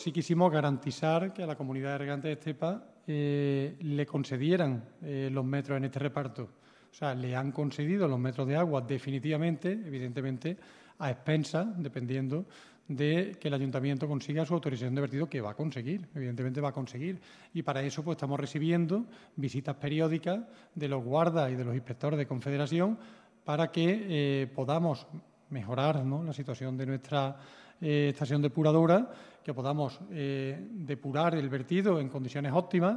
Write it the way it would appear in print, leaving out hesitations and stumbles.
Sí quisimos garantizar que a la comunidad de regantes de Estepa le concedieran los metros en este reparto. O sea, le han concedido los metros de agua definitivamente, evidentemente, a expensas, dependiendo de que el ayuntamiento consiga su autorización de vertido, que va a conseguir, evidentemente va a conseguir. Y para eso pues estamos recibiendo visitas periódicas de los guardas y de los inspectores de Confederación para que podamos mejorar, ¿no?, la situación de nuestra estación depuradora, que podamos depurar el vertido en condiciones óptimas